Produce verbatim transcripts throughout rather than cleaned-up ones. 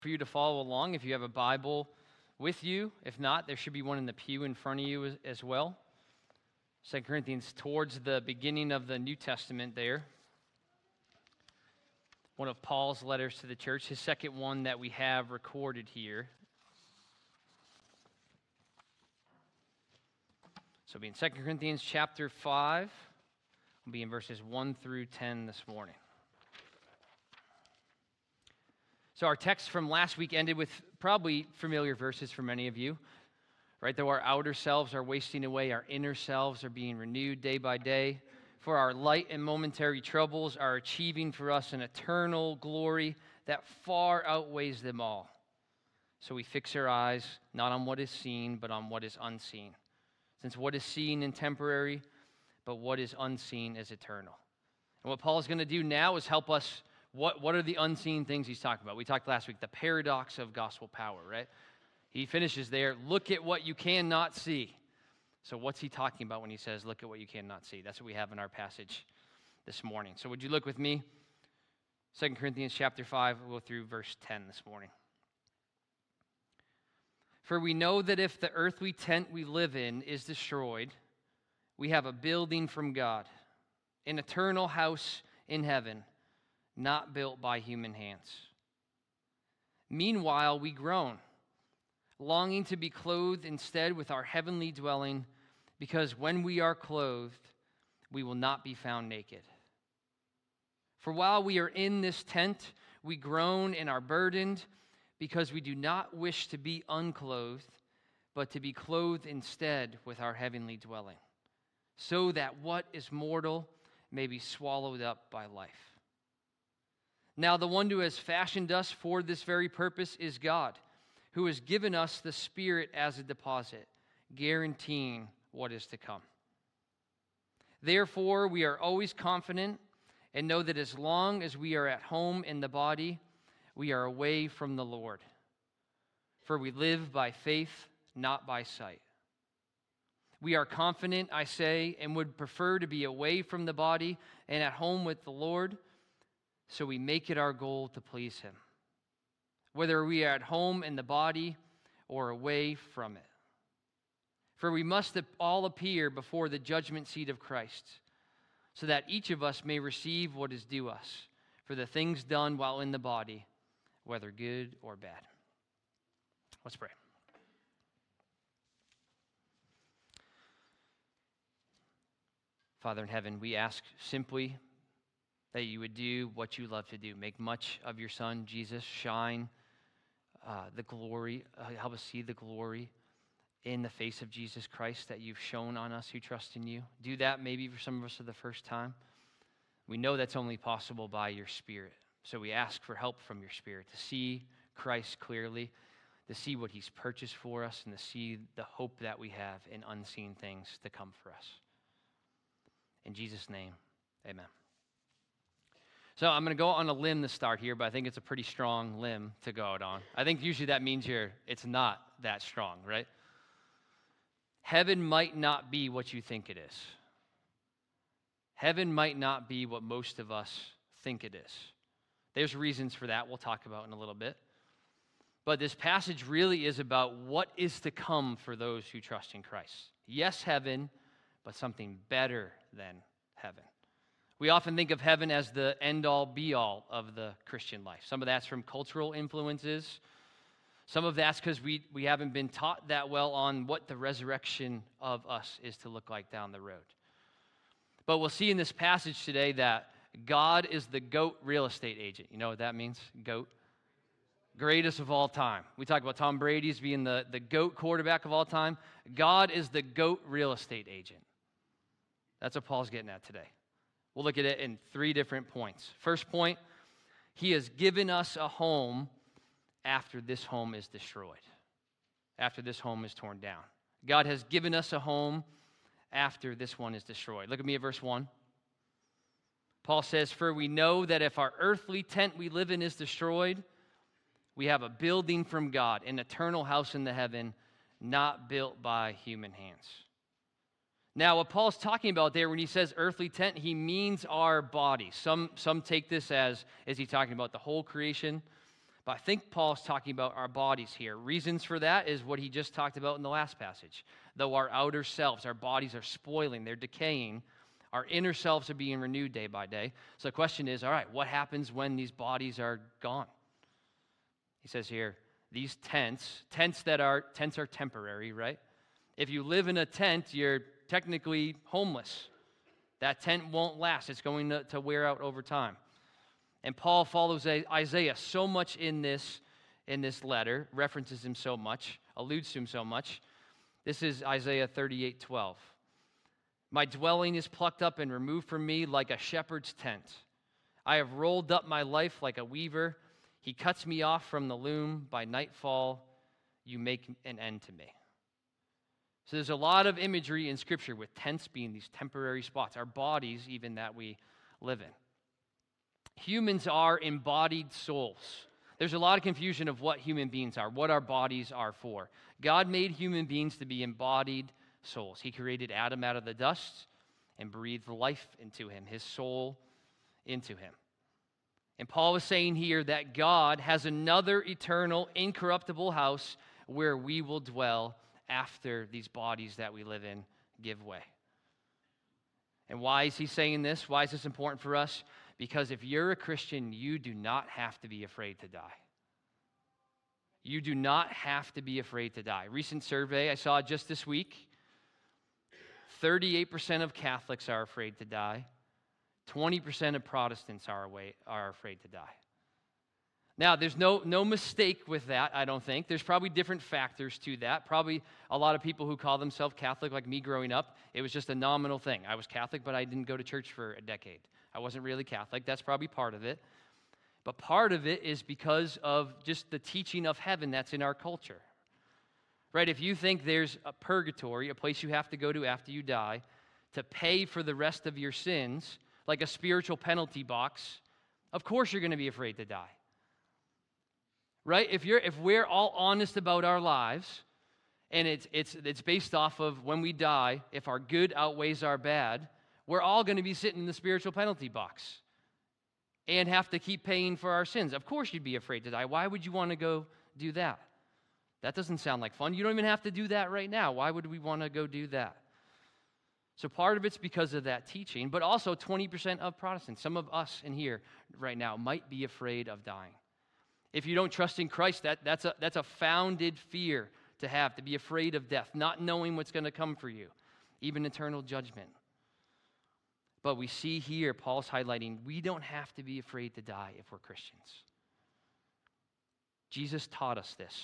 For you to follow along if you have a Bible with you. If not, there should be one in the pew in front of you as, as well. Second Corinthians, towards the beginning of the New Testament there. One of Paul's letters to the church, his second one that we have recorded here. So it'll be in Second Corinthians chapter five. We'll be in verses one through ten this morning. So our text from last week ended with probably familiar verses for many of you, right? Though our outer selves are wasting away, our inner selves are being renewed day by day. For our light and momentary troubles are achieving for us an eternal glory that far outweighs them all. So we fix our eyes not on what is seen, but on what is unseen. Since what is seen is temporary, but what is unseen is eternal. And what Paul is going to do now is help us. What, what are the unseen things he's talking about? We talked last week, the paradox of gospel power, right? He finishes there, look at what you cannot see. So what's he talking about when he says, look at what you cannot see? That's what we have in our passage this morning. So would you look with me? Second Corinthians chapter five, we'll go through verse ten this morning. For we know that if the earthly tent we live in is destroyed, we have a building from God, an eternal house in heaven, not built by human hands. Meanwhile, we groan, longing to be clothed instead with our heavenly dwelling, because when we are clothed, we will not be found naked. For while we are in this tent, we groan and are burdened, because we do not wish to be unclothed, but to be clothed instead with our heavenly dwelling, so that what is mortal may be swallowed up by life. Now the one who has fashioned us for this very purpose is God, who has given us the Spirit as a deposit, guaranteeing what is to come. Therefore, we are always confident and know that as long as we are at home in the body, we are away from the Lord. For we live by faith, not by sight. We are confident, I say, and would prefer to be away from the body and at home with the Lord, so we make it our goal to please him, whether we are at home in the body or away from it. For we must all appear before the judgment seat of Christ, so that each of us may receive what is due us for the things done while in the body, whether good or bad. Let's pray. Father in heaven, we ask simply that you would do what you love to do. Make much of your Son, Jesus. Shine uh, the glory. Uh, help us see the glory in the face of Jesus Christ that you've shown on us who trust in you. Do that maybe for some of us for the first time. We know that's only possible by your Spirit. So we ask for help from your Spirit to see Christ clearly, to see what he's purchased for us, and to see the hope that we have in unseen things to come for us. In Jesus' name, amen. So I'm going to go on a limb to start here, but I think it's a pretty strong limb to go out on. I think usually that means you're it's not that strong, right? Heaven might not be what you think it is. Heaven might not be what most of us think it is. There's reasons for that we'll talk about in a little bit. But this passage really is about what is to come for those who trust in Christ. Yes, heaven, but something better than heaven. We often think of heaven as the end-all, be-all of the Christian life. Some of that's from cultural influences. Some of that's because we, we haven't been taught that well on what the resurrection of us is to look like down the road. But we'll see in this passage today that God is the GOAT real estate agent. You know what that means? GOAT. Greatest of all time. We talk about Tom Brady's being the, the GOAT quarterback of all time. God is the GOAT real estate agent. That's what Paul's getting at today. We'll look at it in three different points. First point, he has given us a home after this home is destroyed, after this home is torn down. God has given us a home after this one is destroyed. Look at me at verse one. Paul says, for we know that if our earthly tent we live in is destroyed, we have a building from God, an eternal house in the heaven, not built by human hands. Now, what Paul's talking about there when he says earthly tent, he means our body. Some, some take this as, is he talking about the whole creation? But I think Paul's talking about our bodies here. Reasons for that is what he just talked about in the last passage. Though our outer selves, our bodies are spoiling, they're decaying, our inner selves are being renewed day by day. So the question is, all right, what happens when these bodies are gone? He says here, these tents, tents that are, tents are temporary, right? If you live in a tent, you're technically homeless. That tent won't last. It's going to, to wear out over time. And Paul follows Isaiah so much in this, in this letter, references him so much, alludes to him so much. This is Isaiah thirty-eight twelve. My dwelling is plucked up and removed from me like a shepherd's tent. I have rolled up my life like a weaver. He cuts me off from the loom. By nightfall, you make an end to me. So there's a lot of imagery in Scripture with tents being these temporary spots, our bodies even that we live in. Humans are embodied souls. There's a lot of confusion of what human beings are, what our bodies are for. God made human beings to be embodied souls. He created Adam out of the dust and breathed life into him, his soul into him. And Paul is saying here that God has another eternal, incorruptible house where we will dwell after these bodies that we live in give way. And why is he saying this? Why is this important for us? Because if you're a Christian, you do not have to be afraid to die. You do not have to be afraid to die. Recent survey I saw just this week, thirty-eight percent of Catholics are afraid to die. twenty percent of Protestants are, away, are afraid to die. Now, there's no, no mistake with that, I don't think. There's probably different factors to that. Probably a lot of people who call themselves Catholic, like me growing up, it was just a nominal thing. I was Catholic, but I didn't go to church for a decade. I wasn't really Catholic. That's probably part of it. But part of it is because of just the teaching of heaven that's in our culture. Right? If you think there's a purgatory, a place you have to go to after you die, to pay for the rest of your sins, like a spiritual penalty box, of course you're going to be afraid to die. Right? If you're if we're all honest about our lives, and it's it's it's based off of when we die, if our good outweighs our bad, we're all going to be sitting in the spiritual penalty box and have to keep paying for our sins. Of course you'd be afraid to die. Why would you want to go do that? That doesn't sound like fun. You don't even have to do that right now. Why would we want to go do that? So part of it's because of that teaching, but also twenty percent of Protestants, some of us in here right now, might be afraid of dying. If you don't trust in Christ, that, that's, a, that's a founded fear to have, to be afraid of death, not knowing what's going to come for you, even eternal judgment. But we see here, Paul's highlighting, we don't have to be afraid to die if we're Christians. Jesus taught us this.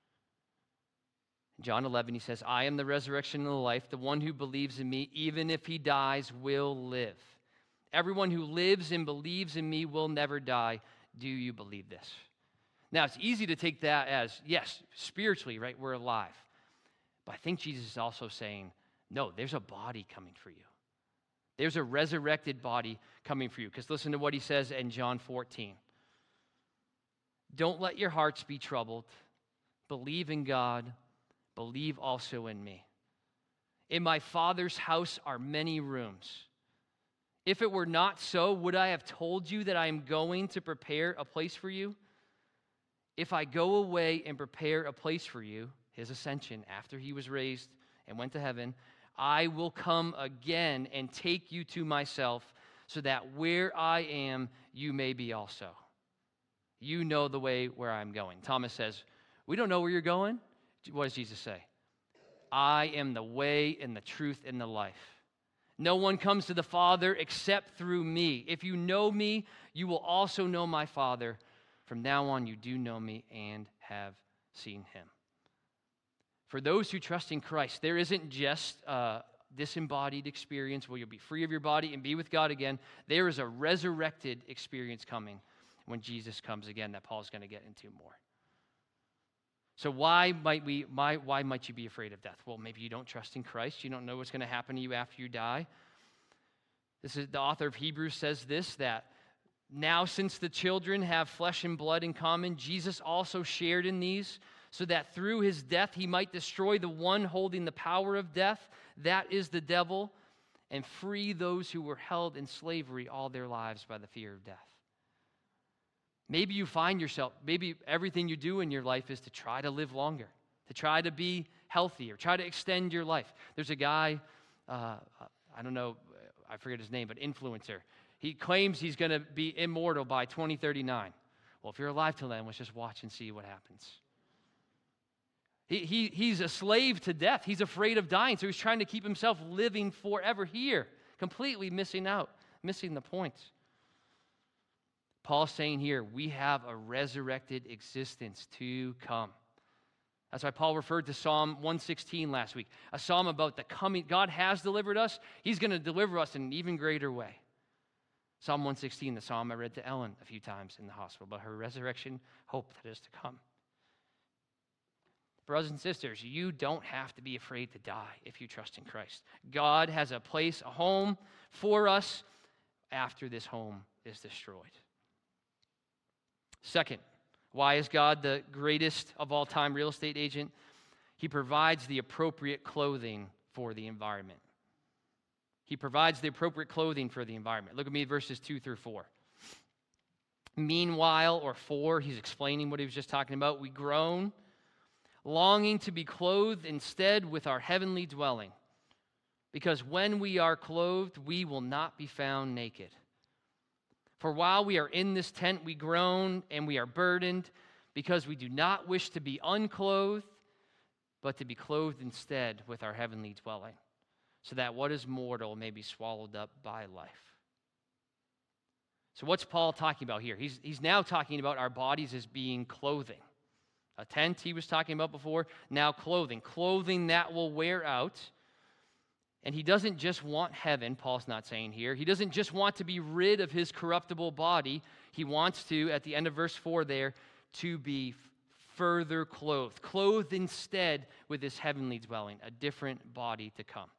In John eleven, he says, I am the resurrection and the life. The one who believes in me, even if he dies, will live. Everyone who lives and believes in me will never die. Do you believe this? Now, it's easy to take that as, yes, spiritually, right, we're alive. But I think Jesus is also saying, no, there's a body coming for you. There's a resurrected body coming for you. Because listen to what he says in John fourteen. Don't let your hearts be troubled. Believe in God. Believe also in me. In my Father's house are many rooms. If it were not so, would I have told you that I am going to prepare a place for you? If I go away and prepare a place for you, his ascension after he was raised and went to heaven, I will come again and take you to myself so that where I am, you may be also. You know the way where I'm going. Thomas says, we don't know where you're going. What does Jesus say? I am the way and the truth and the life. No one comes to the Father except through me. If you know me, you will also know my Father. From now on, you do know me and have seen him. For those who trust in Christ, there isn't just a disembodied experience where you'll be free of your body and be with God again. There is a resurrected experience coming when Jesus comes again that Paul's going to get into more. So why might we? Why, why might you be afraid of death? Well, maybe you don't trust in Christ. You don't know what's going to happen to you after you die. This is the author of Hebrews says this, that now since the children have flesh and blood in common, Jesus also shared in these, so that through his death he might destroy the one holding the power of death, that is the devil, and free those who were held in slavery all their lives by the fear of death. Maybe you find yourself, maybe everything you do in your life is to try to live longer, to try to be healthier, try to extend your life. There's a guy, uh, I don't know, I forget his name, but influencer. He claims he's going to be immortal by twenty thirty-nine. Well, if you're alive till then, let's just watch and see what happens. He, he, he's a slave to death. He's afraid of dying, so he's trying to keep himself living forever here, completely missing out, missing the point. Paul's saying here, we have a resurrected existence to come. That's why Paul referred to Psalm one sixteen last week, a psalm about the coming. God has delivered us. He's going to deliver us in an even greater way. Psalm one sixteen, the psalm I read to Ellen a few times in the hospital, about her resurrection hope that is to come. Brothers and sisters, you don't have to be afraid to die if you trust in Christ. God has a place, a home for us after this home is destroyed. Second, why is God the greatest of all time real estate agent? He provides the appropriate clothing for the environment. He provides the appropriate clothing for the environment. Look at me, verses two through four. Meanwhile, or four, he's explaining what he was just talking about. We groan, longing to be clothed instead with our heavenly dwelling. Because when we are clothed, we will not be found naked. For while we are in this tent, we groan and we are burdened, because we do not wish to be unclothed, but to be clothed instead with our heavenly dwelling, so that what is mortal may be swallowed up by life. So what's Paul talking about here? He's, he's now talking about our bodies as being clothing. A tent he was talking about before, now clothing. Clothing that will wear out. And he doesn't just want heaven, Paul's not saying here. He doesn't just want to be rid of his corruptible body. He wants to, at the end of verse four there, to be further clothed. Clothed instead with his heavenly dwelling, a different body to come.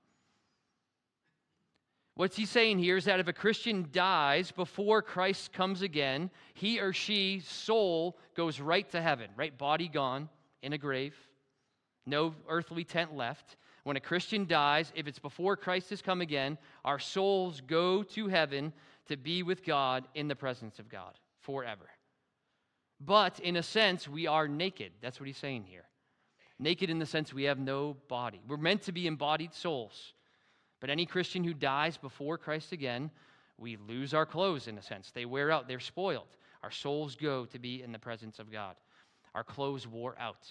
What's he saying here is that if a Christian dies before Christ comes again, he or she, soul, goes right to heaven, right? Body gone, in a grave, no earthly tent left. When a Christian dies, if it's before Christ has come again, our souls go to heaven to be with God in the presence of God forever. But in a sense, we are naked. That's what he's saying here. Naked in the sense we have no body. We're meant to be embodied souls. But any Christian who dies before Christ again, we lose our clothes in a sense. They wear out. They're spoiled. Our souls go to be in the presence of God. Our clothes wore out.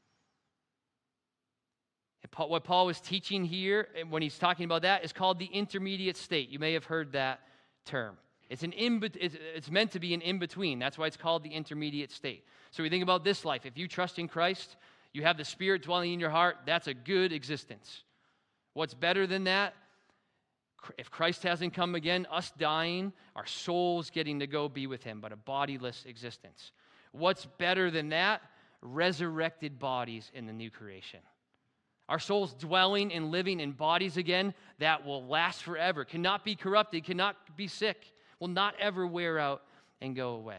What Paul was teaching here, when he's talking about that, is called the intermediate state. You may have heard that term. It's an in, it's meant to be an in-between. That's why it's called the intermediate state. So we think about this life. If you trust in Christ, you have the Spirit dwelling in your heart, that's a good existence. What's better than that? If Christ hasn't come again, us dying, our souls getting to go be with him, but a bodiless existence. What's better than that? Resurrected bodies in the new creation. Our souls dwelling and living in bodies again that will last forever, cannot be corrupted, cannot be sick, will not ever wear out and go away.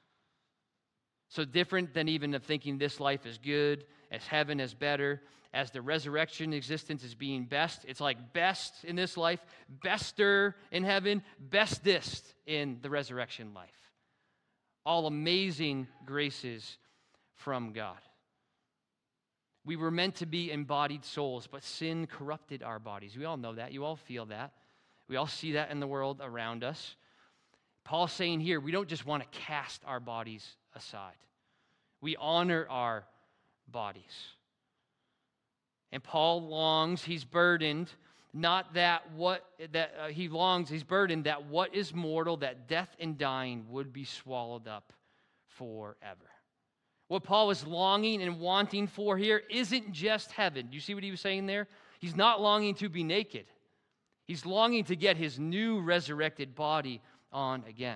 So different than even of thinking this life is good, as heaven is better, as the resurrection existence is being best. It's like best in this life, bester in heaven, bestest in the resurrection life. All amazing graces from God. We were meant to be embodied souls, but sin corrupted our bodies. We all know that. You all feel that. We all see that in the world around us. Paul's saying here, we don't just want to cast our bodies aside. We honor our bodies. And Paul longs, he's burdened, not that what, that uh, he longs, he's burdened that what is mortal, that death and dying would be swallowed up forever. What Paul is longing and wanting for here isn't just heaven. Do you see what he was saying there? He's not longing to be naked. He's longing to get his new resurrected body on again.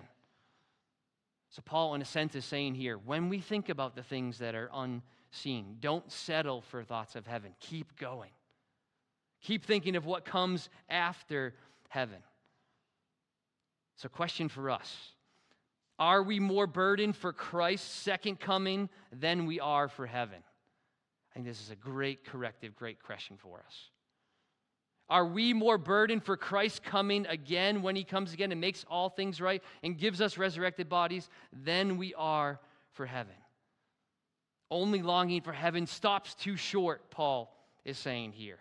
So Paul, in a sense, is saying here, when we think about the things that are unseen, don't settle for thoughts of heaven. Keep going. Keep thinking of what comes after heaven. So question for us. Are we more burdened for Christ's second coming than we are for heaven? I think this is a great corrective, great question for us. Are we more burdened for Christ coming again when he comes again and makes all things right and gives us resurrected bodies than we are for heaven? Only longing for heaven stops too short, Paul is saying here.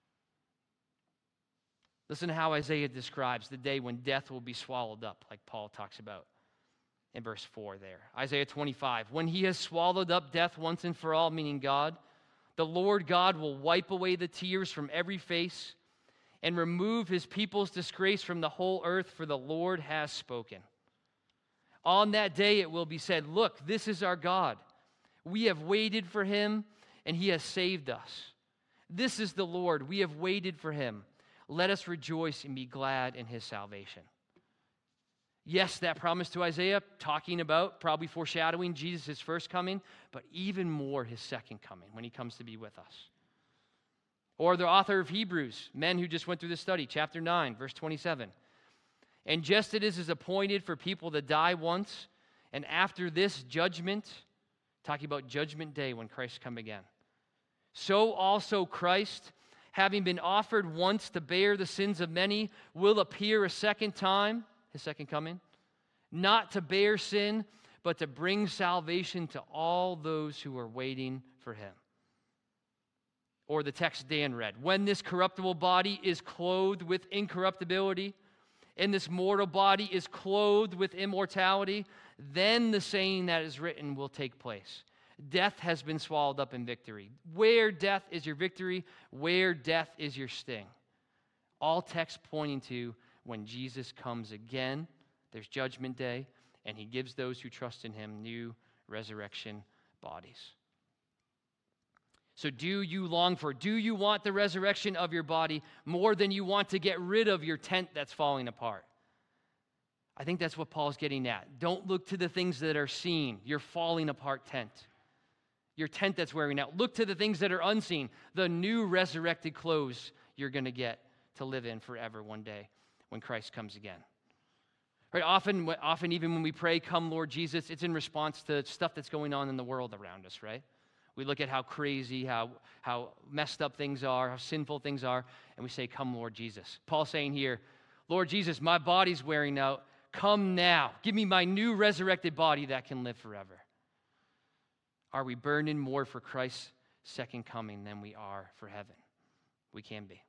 Listen to how Isaiah describes the day when death will be swallowed up, like Paul talks about in verse four there. Isaiah twenty-five, when he has swallowed up death once and for all, meaning God, the Lord God will wipe away the tears from every face and remove his people's disgrace from the whole earth, for the Lord has spoken. On that day it will be said, look, this is our God. We have waited for him, and he has saved us. This is the Lord. We have waited for him. Let us rejoice and be glad in his salvation. Yes, that promise to Isaiah, talking about, probably foreshadowing Jesus' first coming, but even more his second coming when he comes to be with us. Or the author of Hebrews, men who just went through this study, chapter nine, verse twenty-seven. And just as it is appointed for people to die once, and after this judgment, talking about judgment day when Christ come again, so also Christ, having been offered once to bear the sins of many, will appear a second time, his second coming, not to bear sin, but to bring salvation to all those who are waiting for him. Or the text Dan read, when this corruptible body is clothed with incorruptibility, and this mortal body is clothed with immortality, then the saying that is written will take place. Death has been swallowed up in victory. Where death is your victory, where death is your sting. All texts pointing to when Jesus comes again, there's judgment day, and he gives those who trust in him new resurrection bodies. So do you long for, do you want the resurrection of your body more than you want to get rid of your tent that's falling apart? I think that's what Paul's getting at. Don't look to the things that are seen, your falling apart tent, your tent that's wearing out. Look to the things that are unseen, the new resurrected clothes you're going to get to live in forever one day when Christ comes again. Right? Often, often even when we pray, come Lord Jesus, it's in response to stuff that's going on in the world around us, right? We look at how crazy, how, how messed up things are, how sinful things are, and we say, come, Lord Jesus. Paul's saying here, Lord Jesus, my body's wearing out. Come now. Give me my new resurrected body that can live forever. Are we burning more for Christ's second coming than we are for heaven? We can be.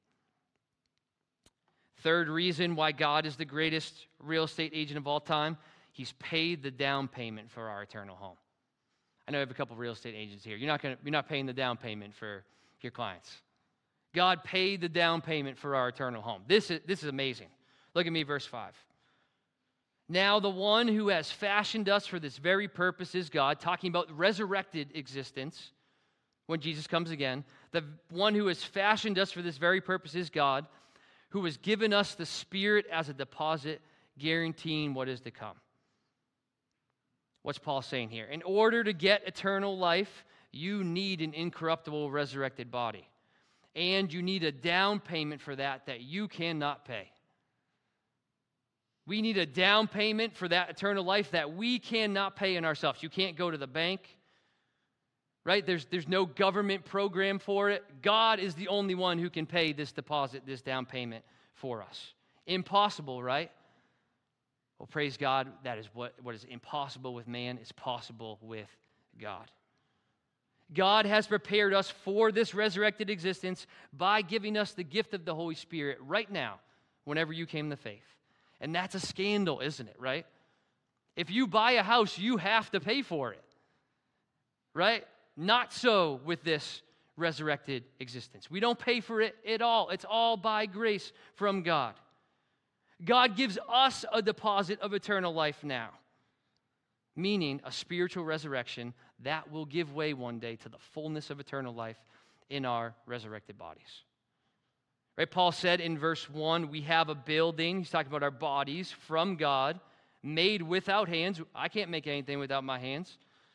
Third reason why God is the greatest real estate agent of all time, he's paid the down payment for our eternal home. I know I have a couple of real estate agents here. You're not going to, you're not paying the down payment for your clients. God paid the down payment for our eternal home. This is, this is amazing. Look at me, verse five. Now the one who has fashioned us for this very purpose is God, talking about resurrected existence when Jesus comes again. The one who has fashioned us for this very purpose is God, who has given us the Spirit as a deposit, guaranteeing what is to come. What's Paul saying here? In order to get eternal life, you need an incorruptible resurrected body. And you need a down payment for that that you cannot pay. We need a down payment for that eternal life that we cannot pay in ourselves. You can't go to the bank, right? There's, there's no government program for it. God is the only one who can pay this deposit, this down payment for us. Impossible, right? Well, praise God, that is what, what is impossible with man is possible with God. God has prepared us for this resurrected existence by giving us the gift of the Holy Spirit right now, whenever you came to faith. And that's a scandal, isn't it, right? If you buy a house, you have to pay for it, right? Not so with this resurrected existence. We don't pay for it at all. It's all by grace from God. God gives us a deposit of eternal life now, meaning a spiritual resurrection that will give way one day to the fullness of eternal life in our resurrected bodies. Right? Paul said in verse one, we have a building, he's talking about our bodies, from God, made without hands. I can't make anything without my hands.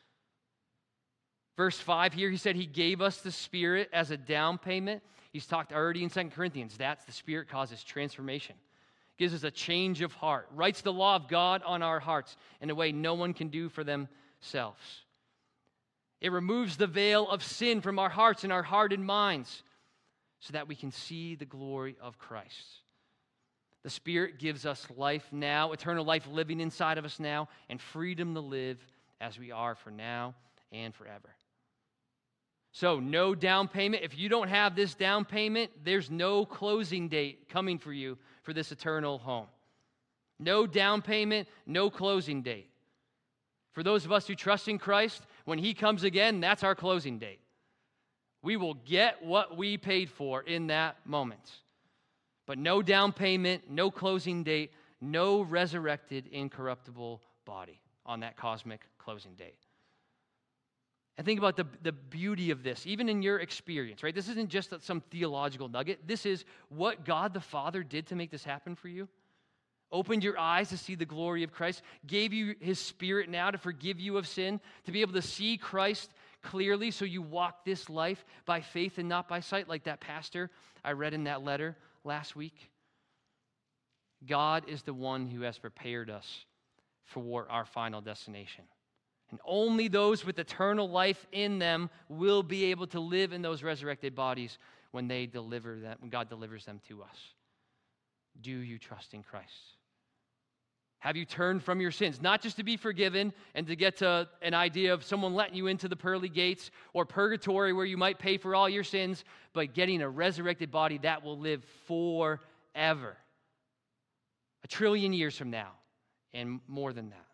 Verse five here, he said he gave us the Spirit as a down payment. He's talked already in Second Corinthians. That's the Spirit causes transformation. Gives us a change of heart. Writes the law of God on our hearts in a way no one can do for themselves. It removes the veil of sin from our hearts and our hardened minds so that we can see the glory of Christ. The Spirit gives us life now, eternal life living inside of us now, and freedom to live as we are for now and forever. So, no down payment. If you don't have this down payment, there's no closing date coming for you for this eternal home. No down payment, no closing date. For those of us who trust in Christ, when He comes again, that's our closing date. We will get what we paid for in that moment. But no down payment, no closing date, no resurrected, incorruptible body on that cosmic closing date. And think about the, the beauty of this, even in your experience, right? This isn't just some theological nugget. This is what God the Father did to make this happen for you. Opened your eyes to see the glory of Christ, gave you His Spirit now to forgive you of sin, to be able to see Christ clearly so you walk this life by faith and not by sight, like that pastor I read in that letter last week. God is the one who has prepared us for our final destination. And only those with eternal life in them will be able to live in those resurrected bodies when they deliver them, when God delivers them to us. Do you trust in Christ? Have you turned from your sins? Not just to be forgiven and to get to an idea of someone letting you into the pearly gates or purgatory where you might pay for all your sins, but getting a resurrected body that will live forever. A trillion years from now and more than that.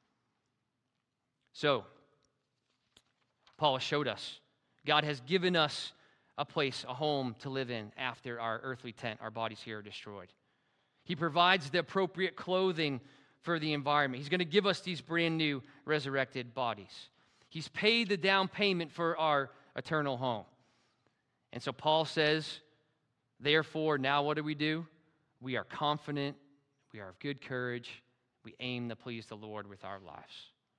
So, Paul showed us, God has given us a place, a home to live in after our earthly tent, our bodies here are destroyed. He provides the appropriate clothing for the environment. He's going to give us these brand new resurrected bodies. He's paid the down payment for our eternal home. And so Paul says, therefore, now what do we do? We are confident, we are of good courage, we aim to please the Lord with our lives.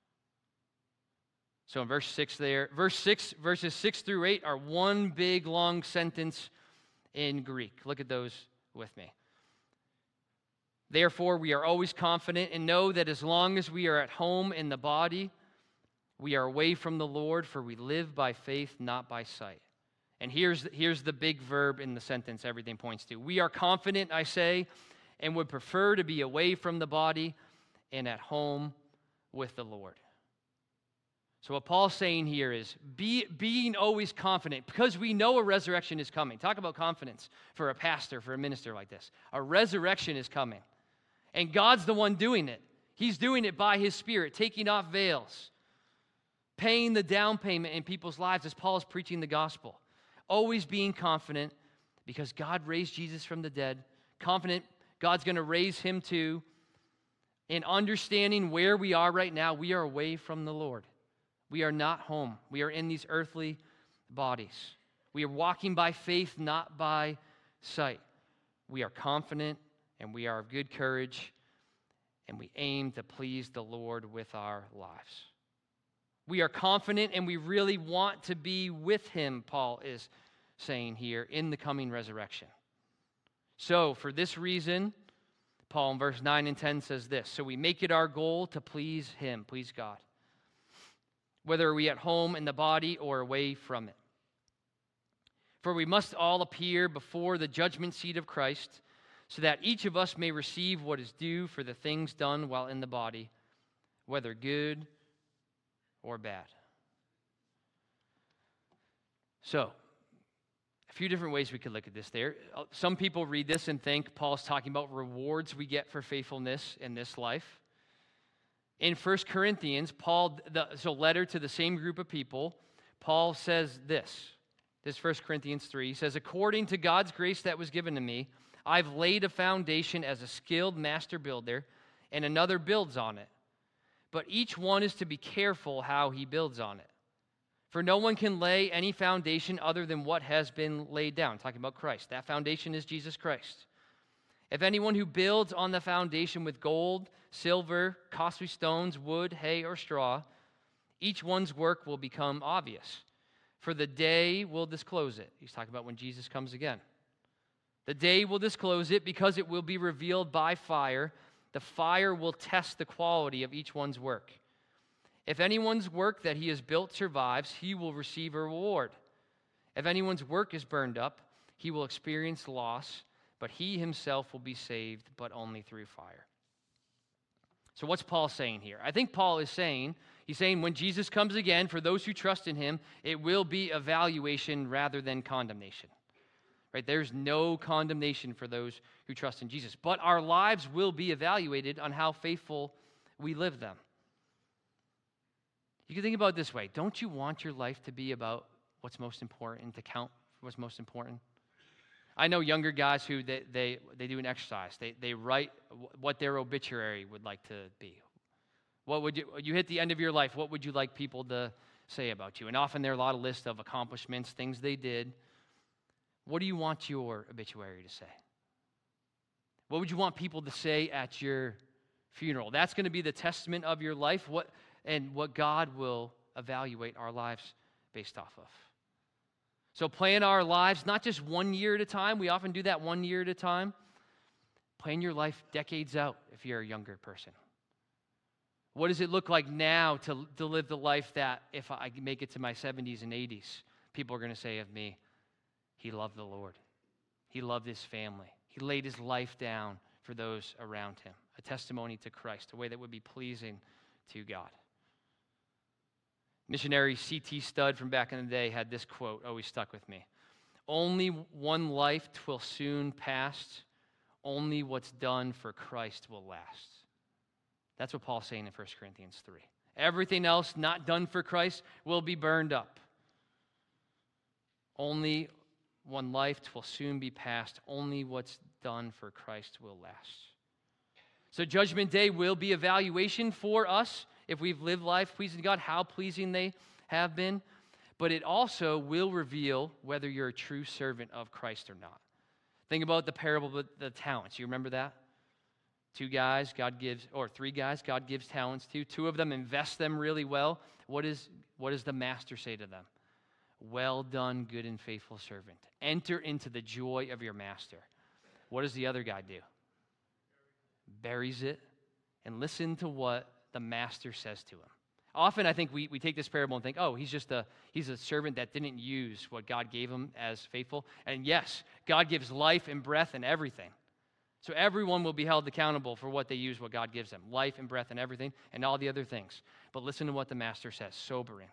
So in verse six there, verse six, verses six through eight are one big long sentence in Greek. Look at those with me. Therefore, we are always confident and know that as long as we are at home in the body, we are away from the Lord, for we live by faith, not by sight. And here's, here's the big verb in the sentence everything points to. We are confident, I say, and would prefer to be away from the body and at home with the Lord. So what Paul's saying here is be, being always confident, because we know a resurrection is coming. Talk about confidence for a pastor, for a minister like this. A resurrection is coming. And God's the one doing it. He's doing it by His Spirit, taking off veils, paying the down payment in people's lives as Paul is preaching the gospel. Always being confident because God raised Jesus from the dead, confident God's going to raise Him too, and understanding where we are right now, we are away from the Lord. We are not home. We are in these earthly bodies. We are walking by faith, not by sight. We are confident and we are of good courage, and we aim to please the Lord with our lives. We are confident and we really want to be with Him, Paul is saying here, in the coming resurrection. So, for this reason, Paul in verse nine and ten says this, so we make it our goal to please Him, please God, whether we are at home in the body or away from it. For we must all appear before the judgment seat of Christ, so that each of us may receive what is due for the things done while in the body, whether good or bad. So, a few different ways we could look at this there. Some people read this and think Paul's talking about rewards we get for faithfulness in this life. In First Corinthians, Paul, the so letter to the same group of people, Paul says this. This is First Corinthians three. He says, according to God's grace that was given to me, I've laid a foundation as a skilled master builder, and another builds on it. But each one is to be careful how he builds on it. For no one can lay any foundation other than what has been laid down. Talking about Christ. That foundation is Jesus Christ. If anyone who builds on the foundation with gold, silver, costly stones, wood, hay, or straw, each one's work will become obvious, for the day will disclose it. He's talking about when Jesus comes again. The day will disclose it because it will be revealed by fire. The fire will test the quality of each one's work. If anyone's work that he has built survives, he will receive a reward. If anyone's work is burned up, He will experience loss, but he himself will be saved, but only through fire. So what's Paul saying here? I think Paul is saying, he's saying when Jesus comes again, for those who trust in him, it will be evaluation rather than condemnation. Right? There's no condemnation for those who trust in Jesus. But our lives will be evaluated on how faithful we live them. You can think about it this way. Don't you want your life to be about what's most important, to count for what's most important? I know younger guys who they they, they do an exercise. They they write what their obituary would like to be. What would you you hit the end of your life? What would you like people to say about you? And often there are a lot of lists of accomplishments, things they did. What do you want your obituary to say? What would you want people to say at your funeral? That's going to be the testament of your life. What and what God will evaluate our lives based off of. So plan our lives, not just one year at a time. We often do that one year at a time. Plan your life decades out if you're a younger person. What does it look like now to, to live the life that if I make it to my seventies and eighties, people are going to say of me, he loved the Lord. He loved his family. He laid his life down for those around him. A testimony to Christ, a way that would be pleasing to God. Missionary C T Studd from back in the day had this quote, always stuck with me. Only one life twill soon pass. Only what's done for Christ will last. That's what Paul's saying in First Corinthians three. Everything else not done for Christ will be burned up. Only one life twill soon be past. Only what's done for Christ will last. So Judgment Day will be evaluation for us. If we've lived life pleasing to God, how pleasing they have been. But it also will reveal whether you're a true servant of Christ or not. Think about the parable of the talents. You remember that? Two guys, God gives, or three guys, God gives talents to. Two of them invest them really well. What is, what does the master say to them? Well done, good and faithful servant. Enter into the joy of your master. What does the other guy do? Buries it and listen to what the master says to him. Often I think we, we take this parable and think, oh, he's just a he's a servant that didn't use what God gave him as faithful. And yes, God gives life and breath and everything. So everyone will be held accountable for what they use, what God gives them. Life and breath and everything and all the other things. But listen to what the master says, sobering.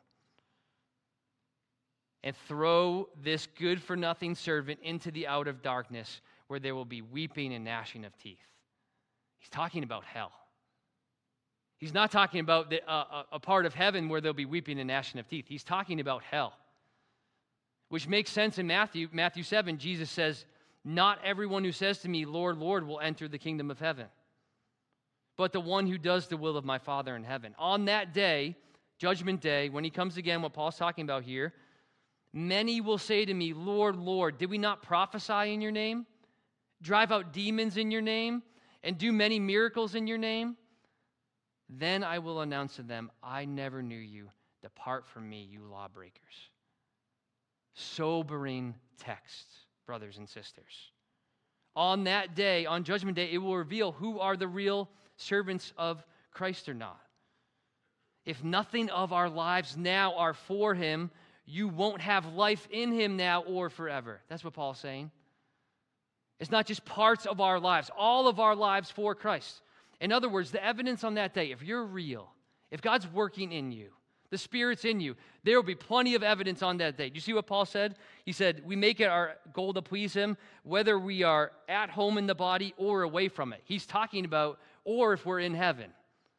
And throw this good-for-nothing servant into the outer darkness where there will be weeping and gnashing of teeth. He's talking about hell. He's not talking about the, uh, a part of heaven where there'll be weeping and gnashing of teeth. He's talking about hell, which makes sense in Matthew. Matthew seven, Jesus says, not everyone who says to me, Lord, Lord, will enter the kingdom of heaven, but the one who does the will of my Father in heaven. On that day, Judgment Day, when he comes again, what Paul's talking about here, many will say to me, Lord, Lord, did we not prophesy in your name, drive out demons in your name, and do many miracles in your name? Then I will announce to them, I never knew you. Depart from me, you lawbreakers. Sobering text, brothers and sisters. On that day, on Judgment Day, it will reveal who are the real servants of Christ or not. If nothing of our lives now are for him, you won't have life in him now or forever. That's what Paul's saying. It's not just parts of our lives, all of our lives for Christ. In other words, the evidence on that day, if you're real, if God's working in you, the Spirit's in you, there will be plenty of evidence on that day. Do you see what Paul said? He said, we make it our goal to please him, whether we are at home in the body or away from it. He's talking about, or if we're in heaven.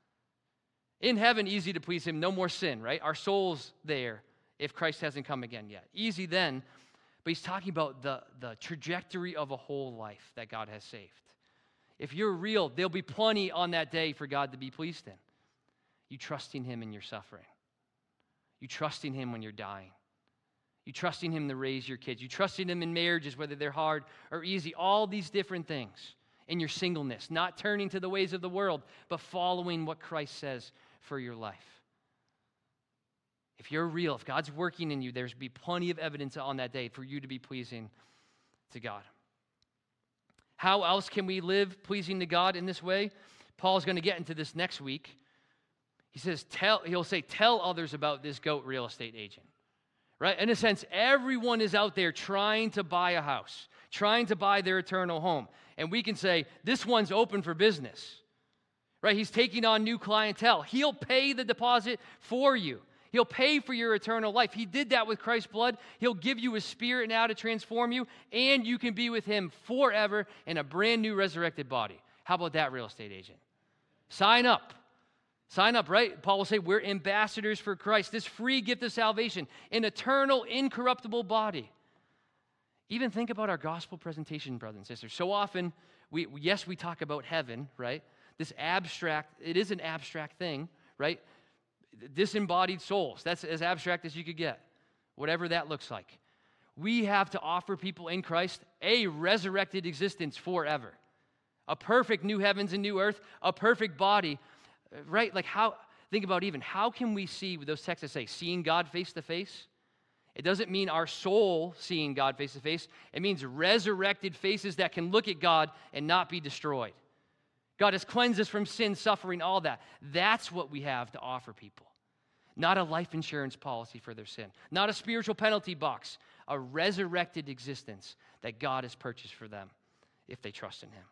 In heaven, easy to please him, no more sin, right? Our soul's there if Christ hasn't come again yet. Easy then, but he's talking about the, the trajectory of a whole life that God has saved. If you're real, there'll be plenty on that day for God to be pleased in. You trusting him in your suffering. You trusting him when you're dying. You trusting him to raise your kids. You trusting him in marriages, whether they're hard or easy. All these different things in your singleness. Not turning to the ways of the world, but following what Christ says for your life. If you're real, if God's working in you, there's be plenty of evidence on that day for you to be pleasing to God. How else can we live pleasing to God in this way? Paul's going to get into this next week. He says, tell, he'll say, tell others about this goat real estate agent. right? In a sense, everyone is out there trying to buy a house, trying to buy their eternal home. And we can say, this one's open for business, right? He's taking on new clientele. He'll pay the deposit for you. He'll pay for your eternal life. He did that with Christ's blood. He'll give you his spirit now to transform you, and you can be with him forever in a brand new resurrected body. How about that, real estate agent? Sign up. Sign up, right? Paul will say, we're ambassadors for Christ. This free gift of salvation, an eternal, incorruptible body. Even think about our gospel presentation, brothers and sisters. So often, we yes, we talk about heaven, right? This abstract, it is an abstract thing, right? Disembodied souls. That's as abstract as you could get, whatever that looks like. We have to offer people in Christ a resurrected existence forever, a perfect new heavens and new earth, a perfect body, right? Like how, think about even, how can we see with those texts that say, seeing God face to face? It doesn't mean our soul seeing God face to face. It means resurrected faces that can look at God and not be destroyed. God has cleansed us from sin, suffering, all that. That's what we have to offer people. Not a life insurance policy for their sin. Not a spiritual penalty box. A resurrected existence that God has purchased for them if they trust in him.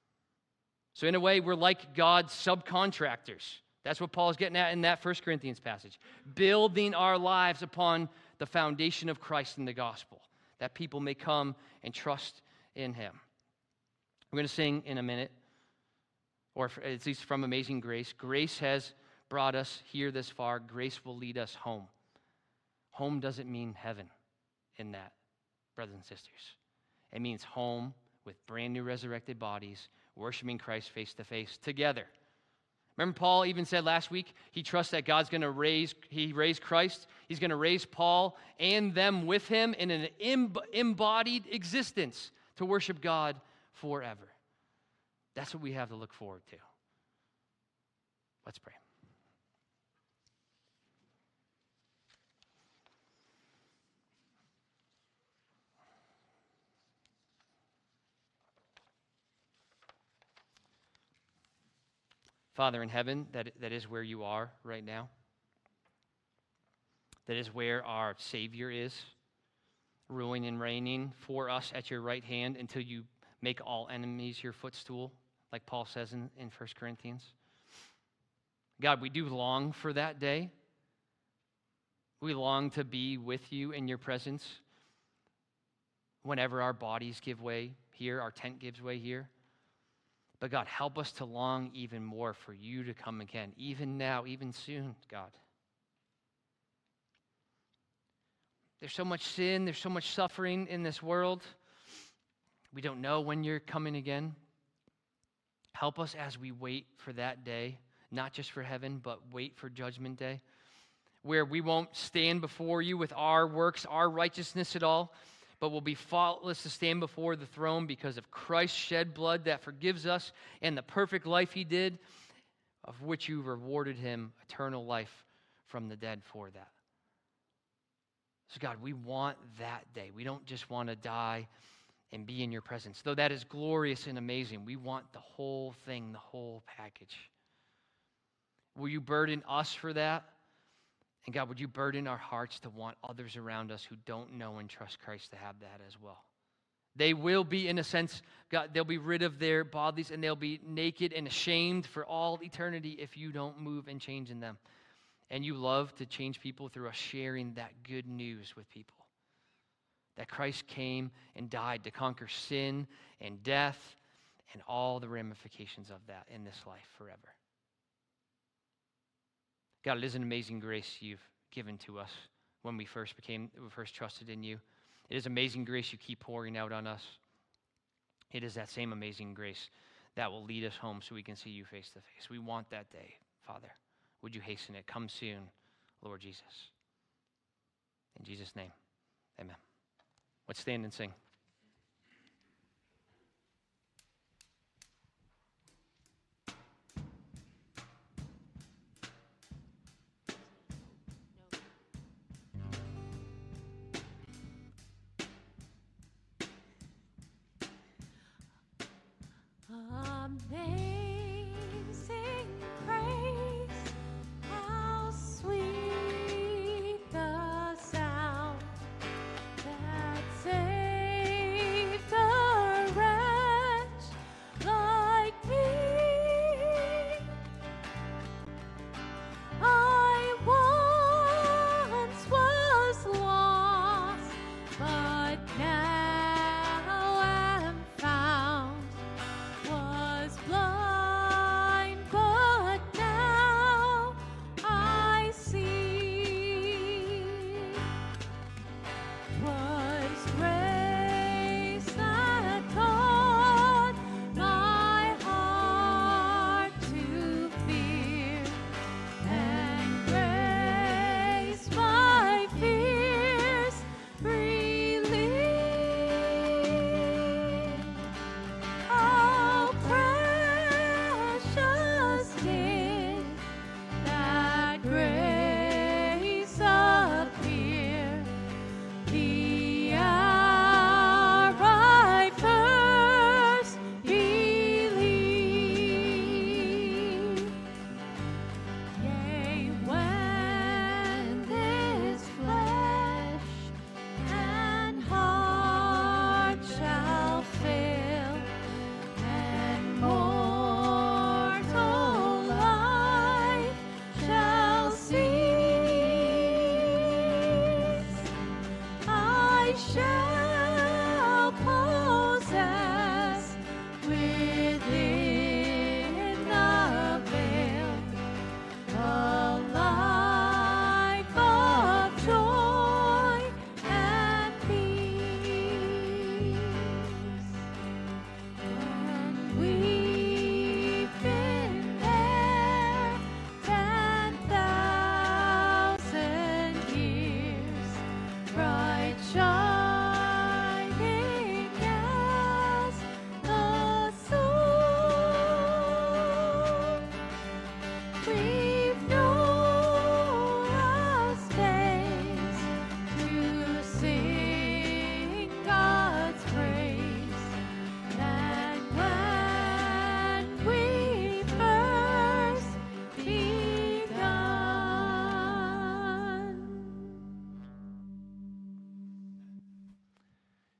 So in a way, we're like God's subcontractors. That's what Paul is getting at in that First Corinthians passage. Building our lives upon the foundation of Christ and the gospel, that people may come and trust in him. We're going to sing in a minute, or at least from Amazing Grace. Grace has brought us here this far. Grace will lead us home. Home doesn't mean heaven in that, brothers and sisters. It means home with brand new resurrected bodies, worshiping Christ face to face together. Remember Paul even said last week, he trusts that God's going to raise, he raised Christ. He's going to raise Paul and them with him in an embodied existence to worship God forever. That's what we have to look forward to. Let's pray. Father in heaven, that, that is where you are right now. That is where our Savior is, ruling and reigning for us at your right hand until you make all enemies your footstool, like Paul says in, in First Corinthians. God, we do long for that day. We long to be with you in your presence whenever our bodies give way here, our tent gives way here. But God, help us to long even more for you to come again, even now, even soon, God. There's so much sin, there's so much suffering in this world. We don't know when you're coming again. Help us as we wait for that day, not just for heaven, but wait for judgment day, where we won't stand before you with our works, our righteousness at all, but will be faultless to stand before the throne because of Christ's shed blood that forgives us and the perfect life he did, of which you rewarded him eternal life from the dead for that. So God, we want that day. We don't just want to die and be in your presence. Though that is glorious and amazing, we want the whole thing, the whole package. Will you burden us for that? And God, would you burden our hearts to want others around us who don't know and trust Christ to have that as well? They will be, in a sense, God, they'll be rid of their bodies and they'll be naked and ashamed for all eternity if you don't move and change in them. And you love to change people through us sharing that good news with people. That Christ came and died to conquer sin and death and all the ramifications of that in this life forever. God, it is an amazing grace you've given to us when we first became, we first trusted in you. It is amazing grace you keep pouring out on us. It is that same amazing grace that will lead us home so we can see you face to face. We want that day, Father. Would you hasten it? Come soon, Lord Jesus. In Jesus' name, amen. Let's stand and sing. Amazing grace, how sweet the sound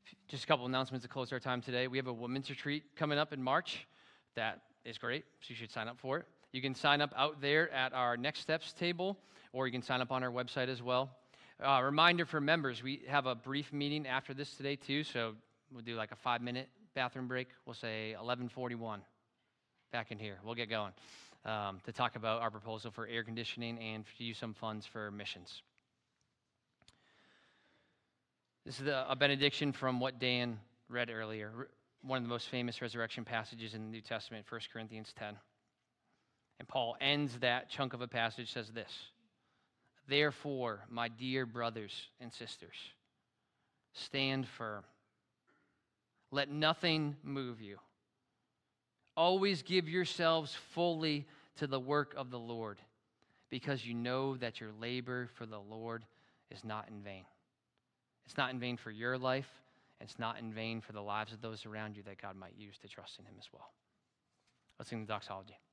Just a couple announcements to close our time today. We have a women's retreat coming up in March. That is great, so you should sign up for it. You can sign up out there at our Next Steps table, or you can sign up on our website as well. Uh, reminder for members, we have a brief meeting after this today too, so we'll do like a five-minute bathroom break. We'll say eleven forty-one back in here. We'll get going um, to talk about our proposal for air conditioning and to use some funds for missions. This is the, a benediction from what Dan read earlier, one of the most famous resurrection passages in the New Testament, First Corinthians ten. And Paul ends that chunk of a passage, says this: "Therefore, my dear brothers and sisters, stand firm. Let nothing move you. Always give yourselves fully to the work of the Lord, because you know that your labor for the Lord is not in vain." It's not in vain for your life, and it's not in vain for the lives of those around you that God might use to trust in him as well. Let's sing the doxology.